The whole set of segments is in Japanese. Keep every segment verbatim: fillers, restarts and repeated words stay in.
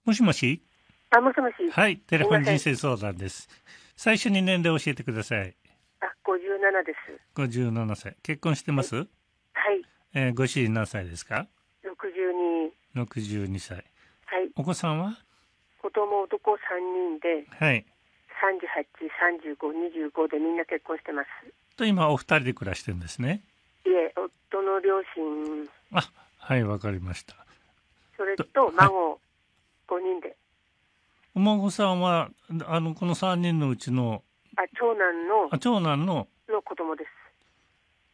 もしもし。 あ、もしもし。 はい、テレフォン人生相談です。最初に年齢を教えてください。 あ、ごじゅうななです。 ごじゅうななさい。結婚してます？ はい。 えー、ご主人何歳ですか？ ろくじゅうに。 ろくじゅうにさい。 はい。 お子さんは？ 子供男さんにんで、 はい。 さんじゅうはち、さんじゅうご、にじゅうごでみんな結婚してます。 と今お二人で暮らしてるんですね。 いえ、夫の両親、 あ、はい、わかりました。 それと孫ごにんで。 お孫さんはあのこのさんにんのうちのあ、長男のあ長男のの子供です。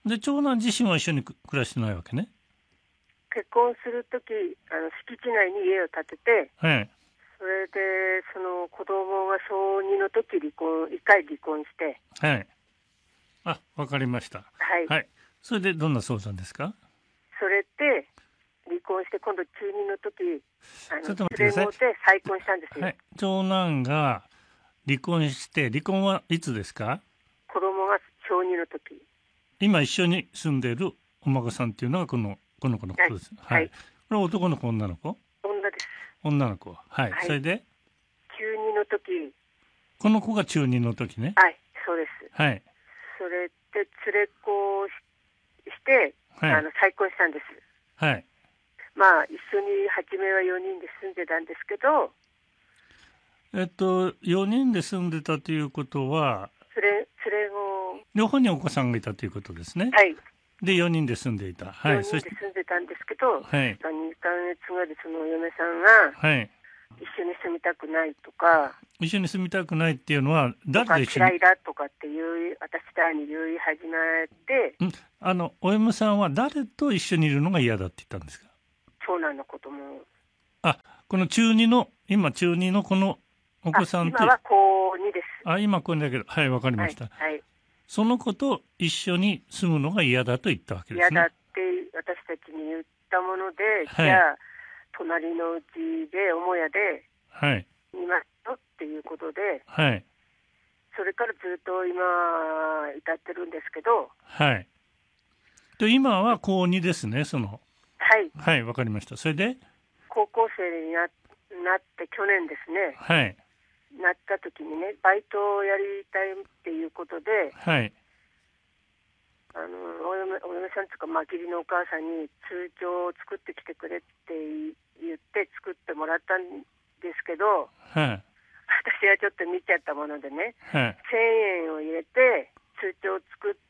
で長男自身は一緒に暮らしてないわけね。 結婚するとき、あの敷地内に家を建てて、 はい。 それでその子供が小にの時離婚、いっかい離婚して。 はい。あ、わかりました。 はい。 はい。それでどんな相談ですか？ それで離婚して今度中にの時、あのちょっと待ってください。 連合で再婚したんですよ。 はい。長男が離婚して離婚はいつですか？ 子供が小にの時。 今一緒に住んでいるお孫さんっていうのがこのこの子のことです。はい。はい、これは男の子女の子？ 女です。 女の子。はい。はい、それで中にの時。 この子が中にの時ね。 はい、そうです。 はい。 それで連れ子を し, して、はい、あの再婚したんです。 はい。 まあ一緒に初めはよにんで住んでたんですけど、 えっとよにんで住んでたということは連れ連れ子両方にお子さんがいたということですね。 はい。 でよにんで住んでいた。はい。 よにんで住んでたんですけど、 はい。 まあ、にかげつぐらいでその嫁さんが、はい、一緒に住みたくないとか、 一緒に住みたくないっていうのは誰と一緒に？ 嫌いだとかっていう私らに言い始めて、 んあのお嫁さんは誰と一緒にいるのが嫌だって言ったんですか？ 長男のことも。 あ、この中にの今中にのこのお子さんと今は高にです。 あ、今これだけど、はい、わかりました。 はい。はい、 その子と一緒に住むのが嫌だと言ったわけですね。 嫌だって私たちに言ったもので、はい、じゃあ隣のうちで母屋でいますよっていうことで、はい、それからずっと今至ってるんですけど、 はい。で今は高にですね、その。 はい。 はい、わかりました。それで高校生になって去年ですね。 はい。 なった時にね、バイトをやりたいっていうことで、 はい。 あのお嫁、お嫁さんというか、まあ、義理のお母さんに通帳を作ってきてくれって言って作ってもらったんですけど、はい、私はちょっと見ちゃったものでね、はい、せんえんを入れて通帳を作って、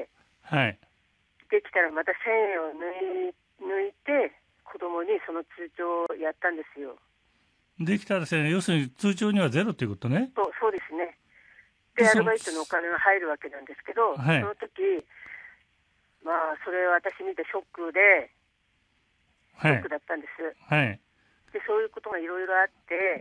はい、できたらまたせんえんを抜い、抜いて子供にその通帳をやったんですよ。 できたらですね、要するに通帳にはゼロということね。 そう、そうですね。で、アルバイトのお金が入るわけなんですけど、はい、その時、まあ、それを私見てショックで、ショックだったんです。はい。で、そういうことがいろいろあって、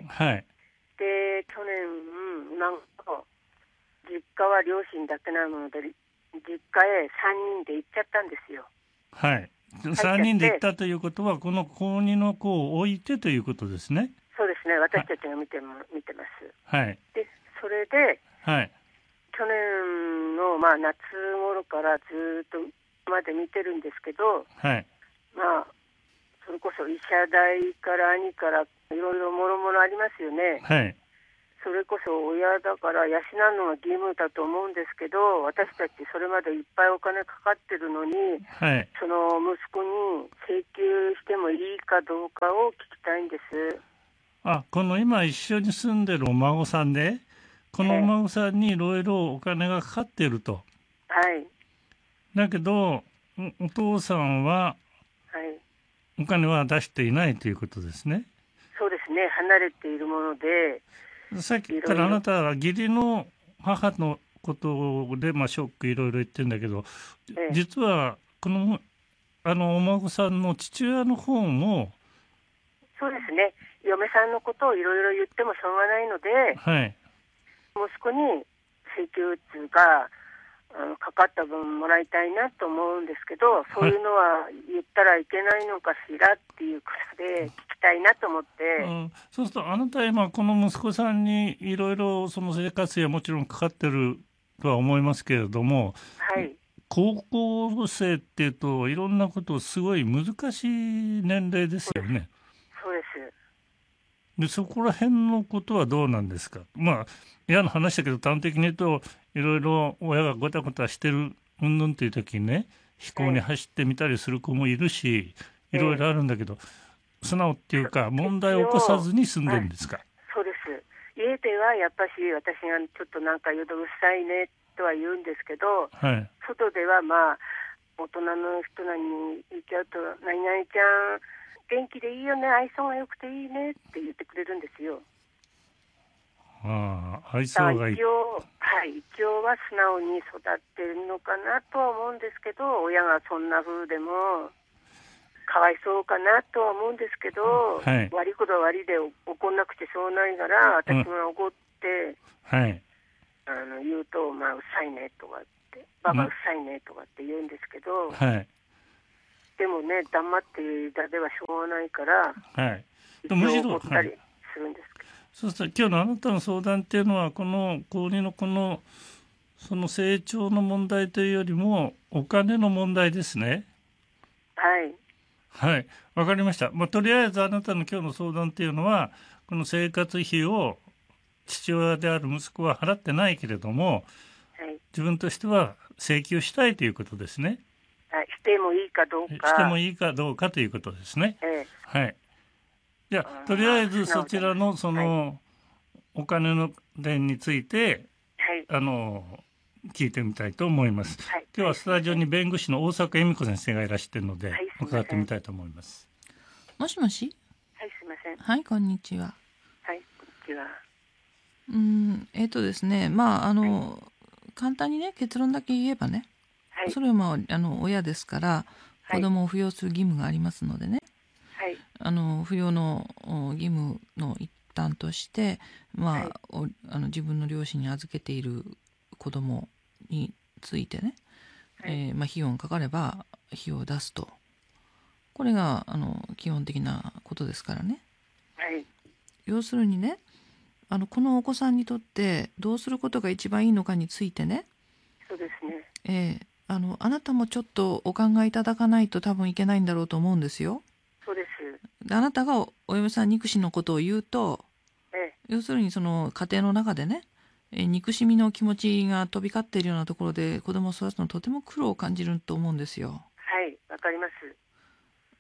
はい。で、去年、なんか、実家は両親だけなので、実家へさんにんで行っちゃったんですよ。はい。 さんにんで行ったということは、この高にの子を置いてということですね。 そうですね、私たちが見ても、見てます。 はい。 で、それで、 はい。 去年の、まあ、夏頃からずっとまで見てるんですけど、はい。まあ、それこそ医者代から兄からいろいろもろもろありますよね。はい。それこそ親だから養うのが義務だと思うんですけど、私たちそれまでいっぱいお金かかってるのに、はい、その息子に請求してもいいかどうかを聞きたいんです。 あ、この今一緒に住んでるお孫さんで、このお孫さんにいろいろお金がかかっていると。はい。だけどお父さんはお金は出していないということですね。 そうですね、離れているもので。 さっきからあなたは義理の母のことで、まあ、ショックいろいろ言ってるんだけど、ええ、実はこのあのお孫さんの父親の方もそうですね、嫁さんのことをいろいろ言ってもしょうがないので、はい、息子に請求っていうかあのかかった分もらいたいなと思うんですけど、そういうのは言ったらいけないのかしらっていうことで聞きたいなと思って、 うん、そうするとあなたは今この息子さんにいろいろその生活費はもちろんかかってるとは思いますけれども、はい、高校生っていうといろんなことすごい難しい年齢ですよね。 そうです。 でそこら辺のことはどうなんですか。まあ嫌な話だけど端的に言うと、いろいろ親がごたごたしてるうんぬんっていう時にね、飛行に走ってみたりする子もいるし、いろいろあるんだけど、素直っていうか問題を起こさずに住んでるんですか。 そうです。家ではやっぱし私がちょっとなんか夜うるさいねとは言うんですけど、はい、外ではまあ大人の人なに言っちゃうと、何々ちゃん元気でいいよね、愛想が良くていいねって言ってくれるんですよ。 ああ、愛想がいい。 一応、はい、一応は素直に育ってるのかなとは思うんですけど、親がそんな風でもかわいそうかなとは思うんですけど、はい、悪いことは悪いで怒んなくてしょうがないから、私が怒って、うん、はい、あの言うと、まあ、うっさいねとかって、ババうっさいねとかって言うんですけど、はい、でもね、黙っていたではしょうがないから、はい、むしろ怒ったりするんですけど、はい、 そうすると今日のあなたの相談っていうのは、この高にのこのその成長の問題というよりもお金の問題ですね。 はいはい、わかりました。まあ、とりあえずあなたの今日の相談っていうのは、この生活費を父親である息子は払ってないけれども、はい、自分としては請求したいということですね。 はい、してもいいかどうか。 してもいいかどうかということですね。ええ、はい。じゃあとりあえずそちらのそのお金の点について、はい、あの聞いてみたいと思います。はい、今日はスタジオに弁護士の大坂恵美子先生がいらしているので、はい、伺ってみたいと思います。 もしもし。 はい、すみません。 はい、こんにちは。 はい、こんにちは。 うん、えっとですね、まああの、はい、簡単にね結論だけ言えばね、はい、それはまああの親ですから、子供を扶養する義務がありますのでね、はい、あの扶養の義務の一端として、まあ、はい、おあの自分の両親に預けている子供についてね、はい、えーまあ、費用がかかれば費用を出すと、これがあの基本的なことですからね、はい、要するにね、あのこのお子さんにとってどうすることが一番いいのかについてね、 そうですね、 えー、あのあなたもちょっとお考えいただかないと多分いけないんだろうと思うんですよ。 そうです。 であなたが お, お嫁さん憎しのことを言うと、ええ、要するにその家庭の中でね、え憎しみの気持ちが飛び交っているようなところで子供を育つのとても苦労を感じると思うんですよ。 はい、わかります。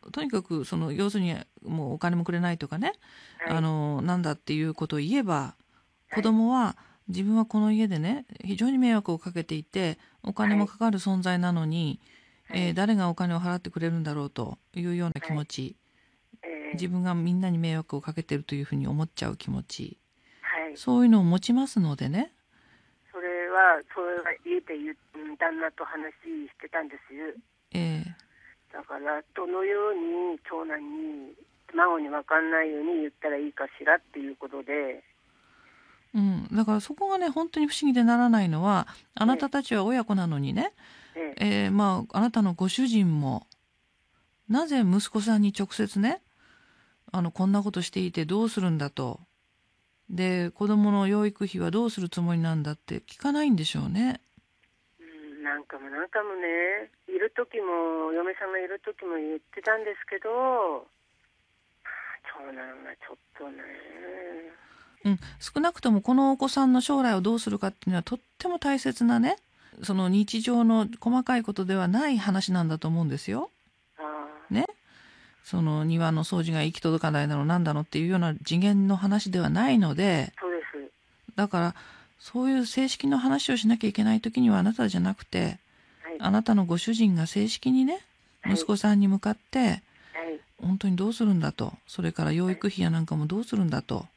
とにかくその要するにもうお金もくれないとかね、はい、あのなんだっていうことを言えば、子供は自分はこの家でね非常に迷惑をかけていてお金もかかる存在なのに、はい、えー、誰がお金を払ってくれるんだろうというような気持ち、はい、自分がみんなに迷惑をかけているというふうに思っちゃう気持ち、はい、そういうのを持ちますのでね。 それはそれは家で言う旦那と話してたんですよ。えーだからどのように長男に孫に分かんないように言ったらいいかしらっていうことで、 うん、だからそこがね本当に不思議でならないのは、あなたたちは親子なのにね、えええー、まああなたのご主人もなぜ息子さんに直接ね、あのこんなことしていてどうするんだと、で子供の養育費はどうするつもりなんだって聞かないんでしょうね。 なんかもなんかもね、いる時も嫁さんがいる時も言ってたんですけど、長男がちょっとね、 うん、少なくともこのお子さんの将来をどうするかっていうのはとっても大切なね、その日常の細かいことではない話なんだと思うんですよ。あね、その庭の掃除が行き届かないだろうなんだろうっていうような次元の話ではないので、 そうです。だからそういう正式な話をしなきゃいけない時にはあなたじゃなくて、はい、あなたのご主人が正式にね、息子さんに向かって、はい、本当にどうするんだと、それから養育費やなんかもどうするんだと、はい、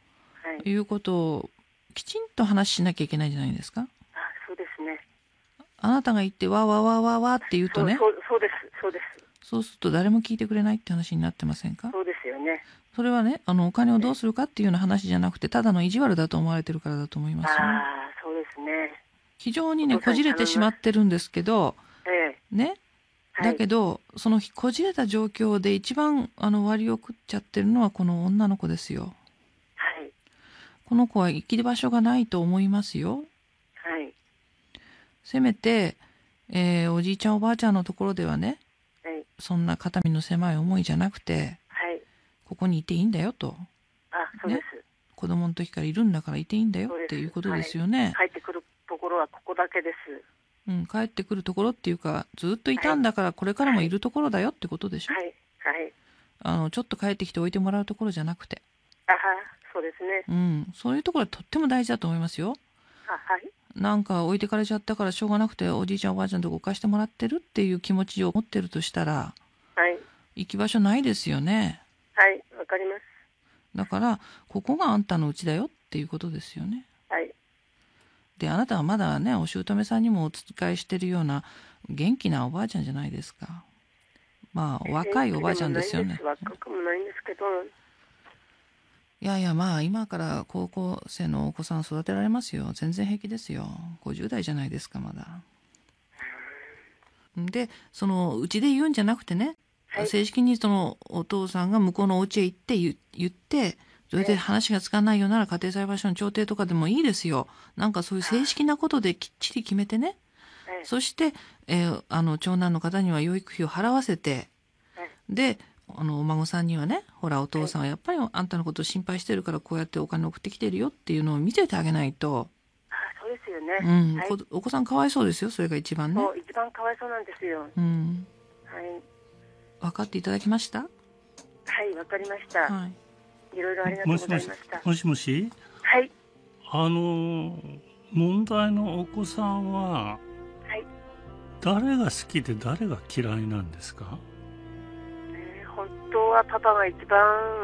いうことをきちんと話しなきゃいけないんじゃないですか。あ、 そうですね。 あなたが言ってわわわわわって言うとね、 そう、そう、そうです、そうです。 そうすると誰も聞いてくれないって話になってませんか。 そうですよね。 それはね、あのお金をどうするかっていうような話じゃなくて、ただの意地悪だと思われてるからだと思いますよね。 ああ、そうですね。 非常にねこじれてしまってるんですけど、ええ、ね、はい、だけどそのこじれた状況で一番あの割を食っちゃってるのはこの女の子ですよ。はい、この子は生きる場所がないと思いますよ。はい、せめて、えー、おじいちゃんおばあちゃんのところではね、はい、そんな肩身の狭い思いじゃなくて、はい、ここにいていいんだよとそうです、ね、 子供の時からいるんだからいていいんだよっていうことですよね。 はい、帰ってくるところはここだけです。 うん、帰ってくるところっていうか、ずっといたんだからこれからもいるところだよってことでしょ。 はい、はい、 あのちょっと帰ってきて置いてもらうところじゃなくて。 あは、そうですね。 うん、そういうところはとっても大事だと思いますよ。 あ、はい。 なんか置いてかれちゃったからしょうがなくておじいちゃんおばあちゃんとこ貸してもらってるっていう気持ちを持ってるとしたら、 はい、 行き場所ないですよね。 はい、わかります。 だからここがあんたの家だよっていうことですよね。 はい。 で、あなたはまだね、お姑さんにもお使いしてるような元気なおばあちゃんじゃないですか。まあ若いおばあちゃんですよね。 若くもないんですけど。 いやいや、まあ今から高校生のお子さん育てられますよ。全然平気ですよ。ごじゅう代じゃないですか、まだ。で、そのうちで言うんじゃなくてね、はい、正式にそのお父さんが向こうのお家へ行って言ってそれで話がつかないようなら家庭裁判所の調停とかでもいいですよ。なんかそういう正式なことできっちり決めてね、はい、そして、えー、あの長男の方には養育費を払わせて、はい、であのお孫さんにはね、ほらお父さんはやっぱりあんたのことを心配してるからこうやってお金送ってきてるよっていうのを見せてあげないと。 あ、そうですよね、 うん、 はい、 お子さんかわいそうですよ。それが一番ね。 そう、一番かわいそうなんですよ。 うん、 はい、 分かっていただきました？ はい、わかりました。はい、いろいろありがとうございました。 もしもし。 はい。 あの問題のお子さんは、はい、誰が好きで誰が嫌いなんですか？ えー、本当はパパが一番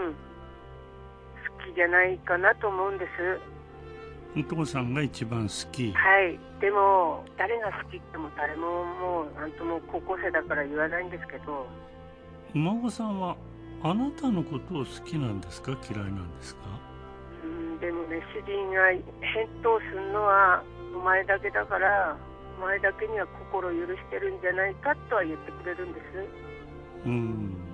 好きじゃないかなと思うんです。 お父さんが一番好き。 はい。でも誰が好きっても誰ももうなんとも高校生だから言わないんですけど。 お孫さんはあなたのことを好きなんですか、嫌いなんですか？ うん、でもね、主人が返答するのはお前だけだからお前だけには心許してるんじゃないかとは言ってくれるんです。 うん、ね、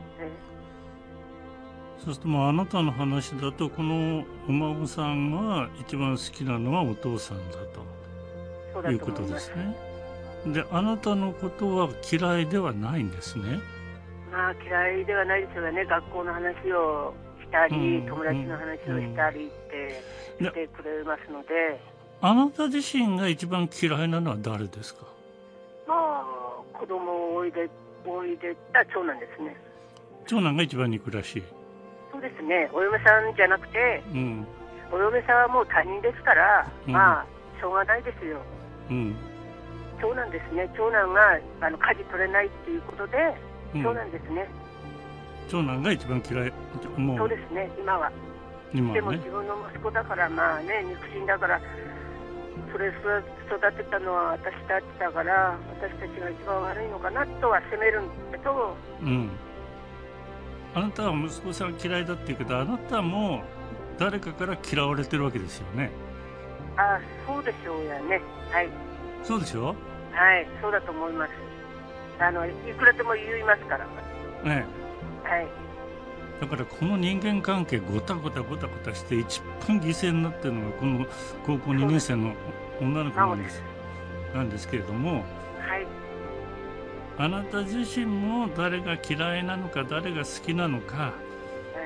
そうするともうあなたの話だとこのお孫さんが一番好きなのはお父さんだということですね。で、あなたのことは嫌いではないんですね。 まあ嫌いではないですよね。学校の話をしたり、うん、友達の話をしたりってしてくれますので、 うん、あなた自身が一番嫌いなのは誰ですか？ まあ子供をおいでおいでた長男ですね。 長男が一番憎らしい。 そうですね。お嫁さんじゃなくて、うん、お嫁さんはもう他人ですから、うん、まあしょうがないですよ。うん、長男ですね。長男があの舵取れないっていうことで、長男ですね。 長男が一番嫌い。 もうそうですね、今は。今はね、でも自分の息子だから、まあね、肉親だからそれ育てたのは私たちだから、私たちが一番悪いのかなとは責めるんだけど、うん、 あなたは息子さん嫌いだっていうけど、あなたも誰かから嫌われてるわけですよね。 ああ、そうでしょうやね。はい。 そうでしょ。 はい、そうだと思います。あのいくらでも言いますからね。はい。 だからこの人間関係ごたごたごたごたして一番犠牲になってるのがこの高校にねん生の女の子なんです。なんですけれども、はい、あなた自身も誰が嫌いなのか誰が好きなのか、はい、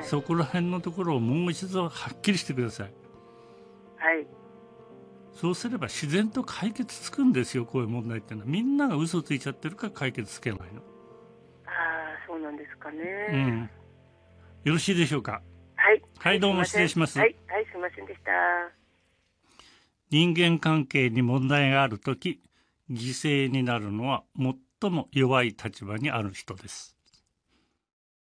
そこら辺のところをもう一度はっきりしてください。 はい。 そうすれば自然と解決つくんですよ。こういう問題ってのはみんなが嘘ついちゃってるから解決つけないの。 ああ、そうなんですかね。 うん。よろしいでしょうか。 はい。 はい、どうも失礼します。 はい、はい、すみませんでした。 人間関係に問題があるとき、犠牲になるのは最も弱い立場にある人です。